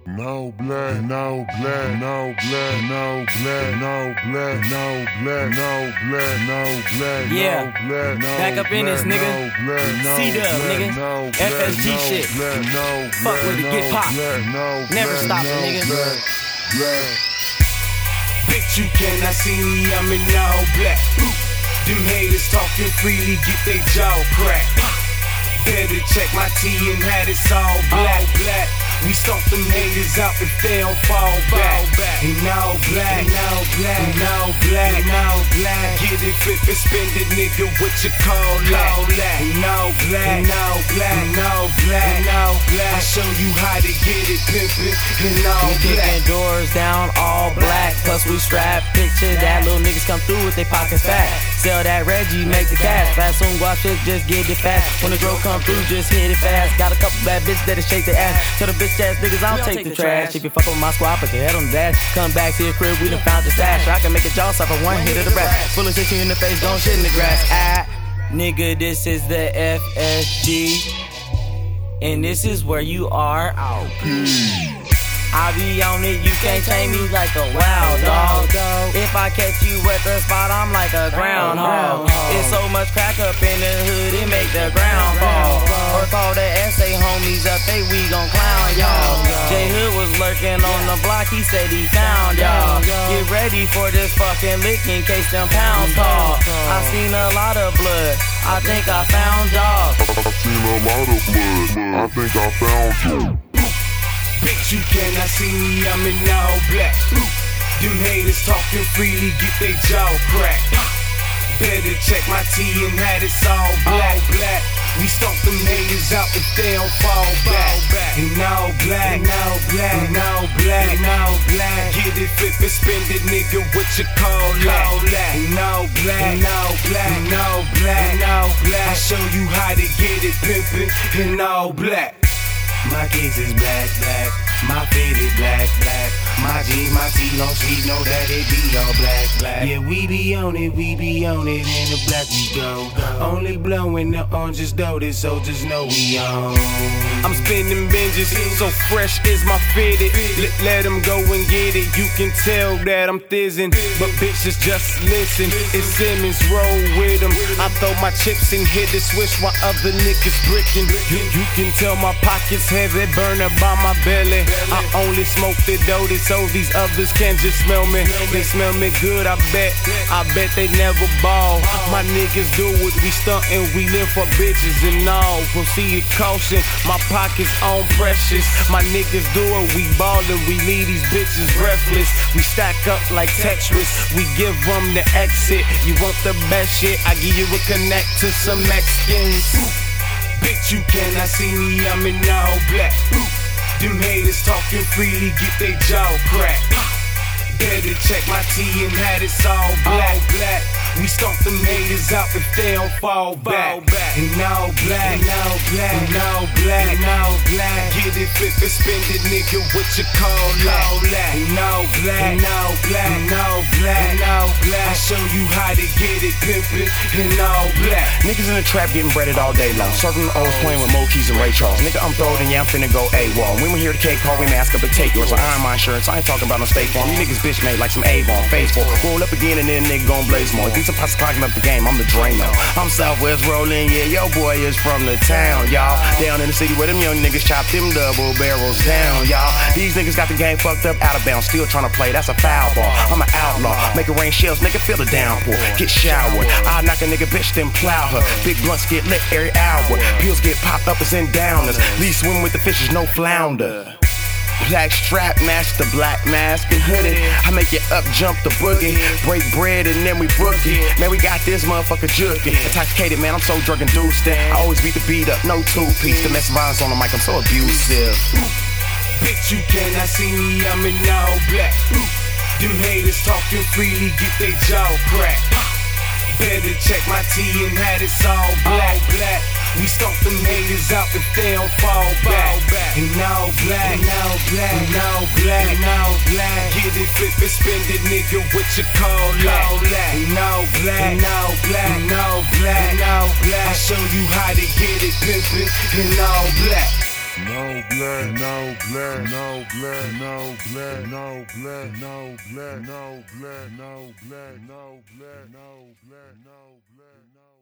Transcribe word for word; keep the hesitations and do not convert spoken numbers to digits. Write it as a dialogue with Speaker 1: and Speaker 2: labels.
Speaker 1: No black, no black, no black, no black, no black, no black, no black, no black,
Speaker 2: yeah.
Speaker 1: no black, no
Speaker 2: back up in this nigga. C-Dub, nigga.
Speaker 1: no
Speaker 2: F S G
Speaker 1: no
Speaker 2: shit.
Speaker 1: Black, no
Speaker 2: Fuck with it, get
Speaker 1: no
Speaker 2: popped.
Speaker 1: No
Speaker 2: Never
Speaker 1: black,
Speaker 2: stop
Speaker 1: no
Speaker 2: it, nigga.
Speaker 1: Black, black.
Speaker 3: Bitch, you cannot see me, I'm in all black. Them haters talking freely, get they jaw cracked. Better check my tee and had it's all black. All black. We stomp them haters out if they don't fall back. And now black, now black, now black, now black. Get it, flip and spend it, nigga, what you call that? And now black, now black, now black, now black. I show you how to get it, pimpin', and now
Speaker 2: We
Speaker 3: black.
Speaker 2: kicking doors down, all black. Plus we strap, picture that little niggas come through with they pockets fat. Sell that Reggie, make the cash. Fast soon, guap shit, just get it fast. When the girl come through, just hit it fast. Got a couple bad bitches that'll shake their ass. Tell the bitch ass niggas, I don't take the trash. If you fuck with my squad, put your head on the dash. Come back to your crib, we done found the stash. I can make a jaw stop for one hit of the rap. Full of shit you in the face, don't shit in the grass. Ah, nigga, this is the F S G. And this is where you are. Oh, I be on it, you can't tame me like a wild dog. If I catch you at the spot, I'm like a groundhog. It's so much crack up in the hood, it make the ground fall. Or call the S A homies up, they we gon' clown y'all. J Hood was lurking on the block, he said he found y'all. Get ready for this fucking lick in case them pounds call. I seen a lot of blood, I think I found y'all.
Speaker 1: I seen a lot of blood, I think I found you.
Speaker 3: Bitch, you cannot see me, I'm in all black. Them haters talking freely, get they jaw cracked. Better check my tee and had it's all black. black. We stomp them haters out if they don't fall back. And all black, now black, now black, now black. Get it, flip and spend it, nigga, what you call that? And all black, now black, now black, now black. I show you how to get it, pimpin', and all black. My kicks is black, black. My fit is black, black. My jeans, my teeth, long sleeve, know that it be all black, black. Yeah, we be on it, we be on it, in the black we go. Only blowing the oranges though, this so just know we on. I'm spinning binges, so fresh is my fitted. Let, let them go and get it, you can tell that I'm thizzin'. But bitches just listen, it's Simmons, roll with them. I throw my chips and hit the switch while other niggas brickin'. You, you can tell my pockets heavy, burner by my belly. I only smoke the doty so these others can just smell me. They smell me good, I bet. I bet they never ball. My niggas do what we stuntin', we live for bitches and all. Proceed caution, my pockets on precious. My niggas do it, we ballin', we leave these bitches breathless. We stack up like Tetris, we give them the exit. You want the best shit, I give you a connect to some Mexicans. Bitch, you cannot see me, I'm in all black. Them haters talking freely, get they jaw cracked. Better check my tee and had it's all black. black. We stomp them haters out if they don't fall back. And now black, now black, now black, now black. Get it, flip and spend it, nigga, what you call that? And now black, now black, now black, now black. I show you how to get it, pimpin', and all black.
Speaker 4: Niggas in the trap getting breaded all day long. Serving the O's playing with Mo Keys and Ray Charles. Nigga, I'm throwed and yeah, I'm finna go AWOL. When we hear the cake call, we mask up and take yours. I iron my insurance, I ain't talking about no State Farm. You niggas bitch made like some Avon, phase four. Roll up again and then nigga gon' blaze more. These are pots clogging up the game, I'm the Drano. I'm Southwest rolling, yeah, yo boy is from the town, y'all. Down in the city where them young niggas chop them double barrels down, y'all. These niggas got the game fucked up, out of bounds, still tryna play, that's a foul ball. I'm an outlaw, make it rain shells, nigga, feel the downpour. Get showered, I knock a nigga bitch, then plow her. Big blunts get lit every hour, pills get popped up, it's in downers. Leave swim with the fishes, no flounder. Black strap, match the black mask and hoodie. I make it up, jump the boogie. Break bread and then we book it. Man, we got this motherfucker juking. Intoxicated, man, I'm so drunk and deuced in. I always beat the beat up, no two-piece. Domestic violence on the mic, I'm so abusive.
Speaker 3: Bitch, you cannot see me, I'm in all black. Them haters talking freely, get they jaw cracked. Better check my tee and had it's all black. black. We stomp them haters out if they don't fall back. And now black, now black, now black, now black. Get it, flip and spend it, nigga, what you call that? And now black, now black, now black, now black. I show you how to get it, pimpin', and all black.
Speaker 1: No black, no black, no black, no black, no black, no black, no black, no black, no black, no black, no black, no.